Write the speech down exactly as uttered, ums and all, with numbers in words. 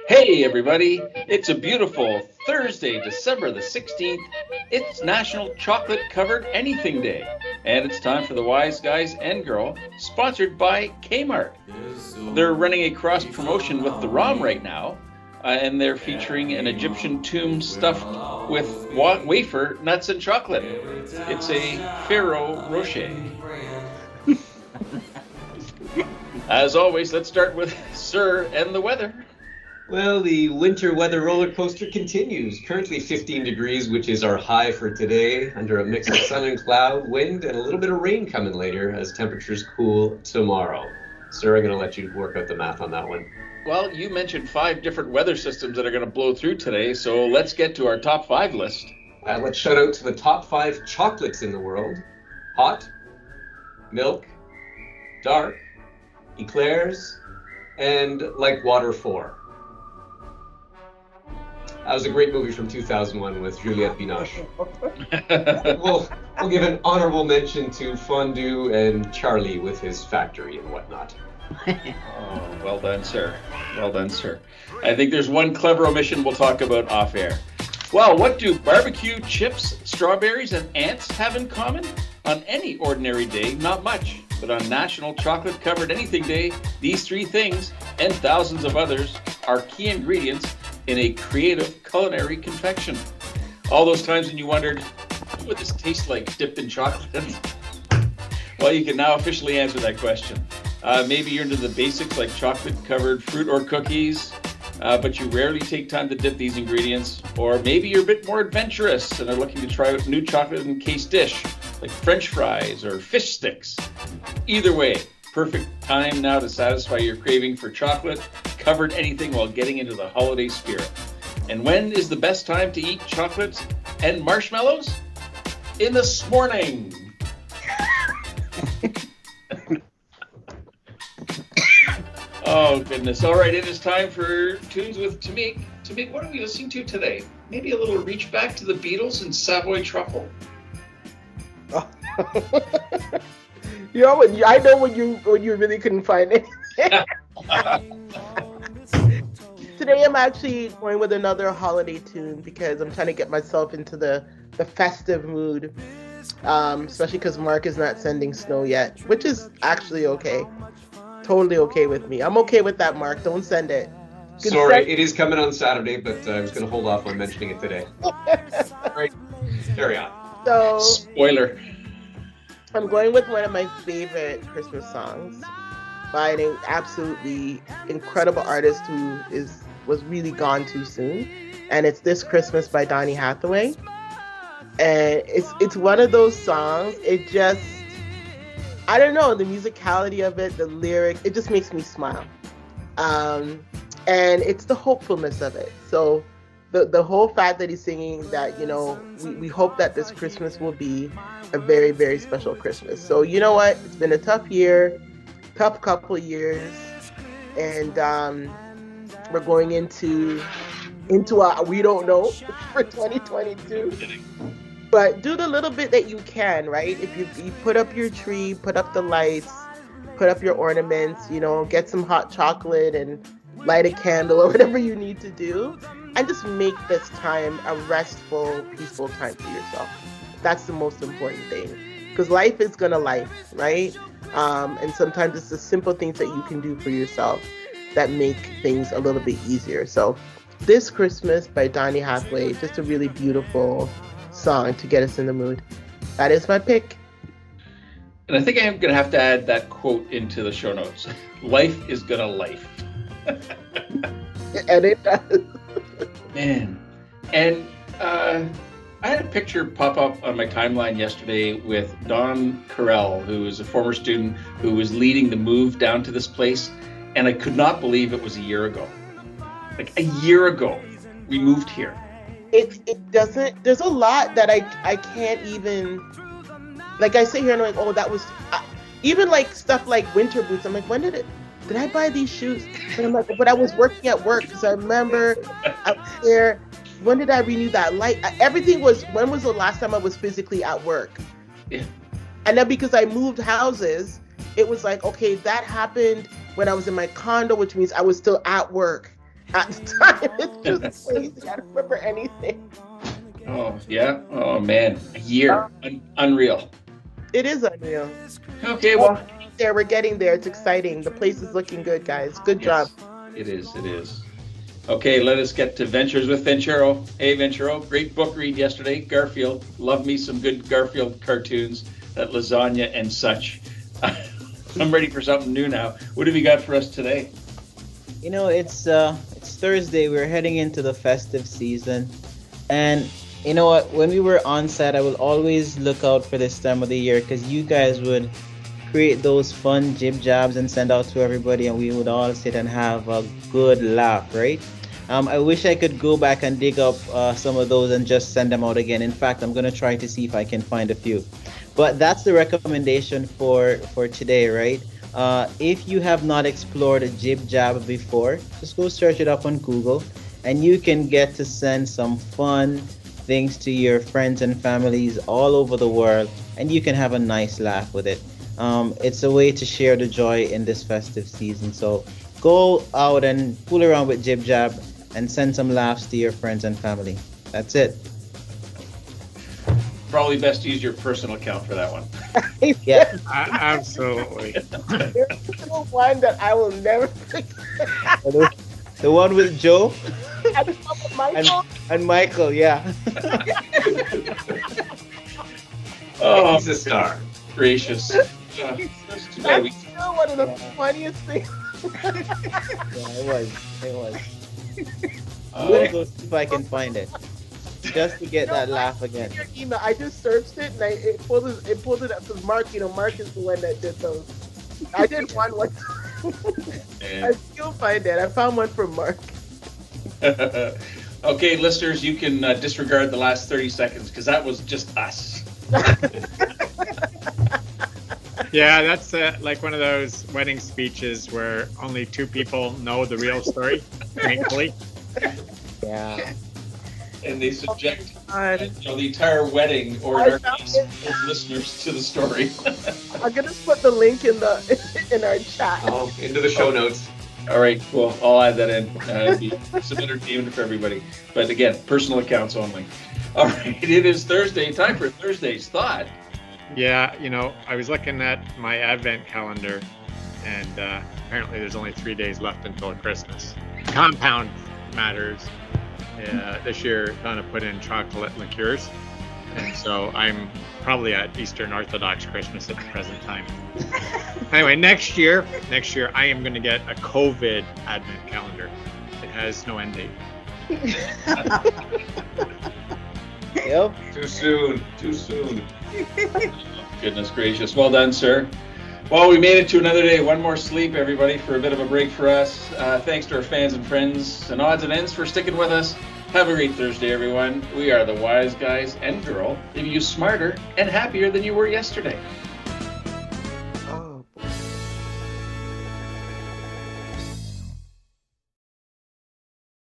Hey everybody, it's a beautiful Thursday, December the sixteenth. It's National Chocolate Covered Anything Day, and it's time for the Wise Guys and Girl, sponsored by Kmart. They're running a cross promotion with the ROM right now, uh, and they're featuring an Egyptian tomb stuffed with wa- wafer, nuts, and chocolate. It's a Ferrero Rocher. As always, let's start with Sir and the weather. Well, the winter weather roller coaster continues. Currently fifteen degrees, which is our high for today, under a mix of sun and cloud, wind, and a little bit of rain coming later as temperatures cool tomorrow. Sir, I'm going to let you work out the math on that one. Well, you mentioned five different weather systems that are going to blow through today, so let's get to our top five list. Uh, let's shout out to the top five chocolates in the world. Hot, milk, dark, eclairs, and like water four. That was a great movie from two thousand one with Juliette Binoche. we'll, we'll give an honorable mention to Fondue and Charlie with his factory and whatnot. Oh, well done, sir. Well done, sir. I think there's one clever omission we'll talk about off air. Well, what do barbecue, chips, strawberries, and ants have in common? On any ordinary day, not much. But on National Chocolate Covered Anything Day, these three things, and thousands of others, are key ingredients in a creative culinary confection. All those times when you wondered, what would this taste like dipped in chocolate? Well, you can now officially answer that question. Uh, maybe you're into the basics like chocolate-covered fruit or cookies, uh, but you rarely take time to dip these ingredients. Or maybe you're a bit more adventurous and are looking to try out a new chocolate-encased dish, like French fries or fish sticks. Either way, perfect time now to satisfy your craving for chocolate covered anything while getting into the holiday spirit. And when is the best time to eat chocolates and marshmallows? In the morning. Oh goodness. All right, it is time for Tunes with Tamik. Tamik, what are we listening to today? Maybe a little reach back to the Beatles and Savoy Truffle? Oh. You know, when you, I know when you when you really couldn't find it. Today I'm actually going with another holiday tune because I'm trying to get myself into the, the festive mood, um, especially because Mark is not sending snow yet, which is actually okay. Totally okay with me. I'm okay with that, Mark. Don't send it. Good Sorry, send- it is coming on Saturday, but uh, I was going to hold off on mentioning it today. All right, carry on. So, spoiler. I'm going with one of my favorite Christmas songs by an absolutely incredible artist who is was really gone too soon, and it's This Christmas by Donny Hathaway. And it's it's one of those songs, it just, I don't know, the musicality of it, the lyric, it just makes me smile. Um, and it's the hopefulness of it. So the the whole fact that he's singing that, you know, we, we hope that this Christmas will be a very, very special Christmas. So you know what? It's been a tough year, tough couple years, and um, we're going into into a we don't know for twenty twenty-two. But do the little bit that you can, right? If you, you put up your tree, put up the lights, put up your ornaments, you know, get some hot chocolate and light a candle or whatever you need to do, and just make this time a restful, peaceful time for yourself. That's the most important thing, because life is gonna life, right? Um, and sometimes it's the simple things that you can do for yourself that make things a little bit easier. So This Christmas by Donny Hathaway, just a really beautiful song to get us in the mood. That is my pick. And I think I'm going to have to add that quote into the show notes. Life is gonna life. And it does. Man. And uh, I had a picture pop up on my timeline yesterday with Don Carell, who is a former student who was leading the move down to this place. And I could not believe it was a year ago. Like a year ago, we moved here. It it doesn't. There's a lot that I I can't even. Like I sit here and I'm like, oh, that was uh, even like stuff like winter boots. I'm like, when did it? Did I buy these shoes? And I'm like, but I was working at work because I remember I was there. When did I renew that light? Everything was. When was the last time I was physically at work? Yeah. And then because I moved houses, it was like, okay, that happened when I was in my condo, which means I was still at work. at the time. It's just crazy. I don't remember anything. Oh, yeah? Oh, man. A year. Un- unreal. It is unreal. Okay, well. There, we're getting there. It's exciting. The place is looking good, guys. Good Yes, job. it is. It is. Okay, let us get to Ventures with Venturo. Hey, Venturo, great book read yesterday. Garfield. Love me some good Garfield cartoons, that lasagna and such. I'm ready for something new now. What have you got for us today? You know, it's uh, it's Thursday. We're heading into the festive season, and you know what? When we were on set, I will always look out for this time of the year because you guys would create those fun jib jabs and send out to everybody, and we would all sit and have a good laugh, right? Um, I wish I could go back and dig up uh, some of those and just send them out again. In fact, I'm gonna try to see if I can find a few. But that's the recommendation for for today, right? Uh, if you have not explored a jib jab before, just go search it up on Google, and you can get to send some fun things to your friends and families all over the world, and you can have a nice laugh with it. Um, it's a way to share the joy in this festive season. So go out and fool around with Jib Jab and send some laughs to your friends and family. That's it. Probably best to use your personal account for that one. Yeah. Uh, absolutely. There's still one that I will never forget. The, the one with Joe And Michael. and, and Michael, yeah. Oh, He's a star. gracious. Uh, that's too bad we- That's still one of the funniest things. Yeah, it was. It was. I'm uh, gonna go see if I can find it. Just to get that laugh again. Your email. I just searched it and I, it pulled it. It pulled it up because Mark. You know, Mark is the one that did those. I did one one. I still find it. I found one from Mark. Okay, listeners, you can uh, disregard the last thirty seconds because that was just us. Yeah, that's uh, like one of those wedding speeches where only two people know the real story, thankfully. Yeah. And they subject God. you know, the entire wedding or I our found guests it. as listeners to the story. I'm gonna put the link in the in our chat. Oh, into the show notes. All right, cool. I'll add that in. Uh, it'd be some entertainment for everybody. But again, personal accounts only. All right, it is Thursday. Time for Thursday's Thought. Yeah, you know, I was looking at my advent calendar, and uh, apparently there's only three days left until Christmas. Compound matters. Uh, this year, Donna put in chocolate liqueurs, and so I'm probably at Eastern Orthodox Christmas at the present time. Anyway, next year, next year I am going to get a COVID advent calendar. It has no end date. Yep. Too soon. Too soon. Goodness gracious. Well done, sir. Well, we made it to another day. One more sleep, everybody, for a bit of a break for us. Uh, thanks to our fans and friends and odds and ends for sticking with us. Have a great Thursday, everyone. We are the wise guys and girl, leaving you smarter and happier than you were yesterday.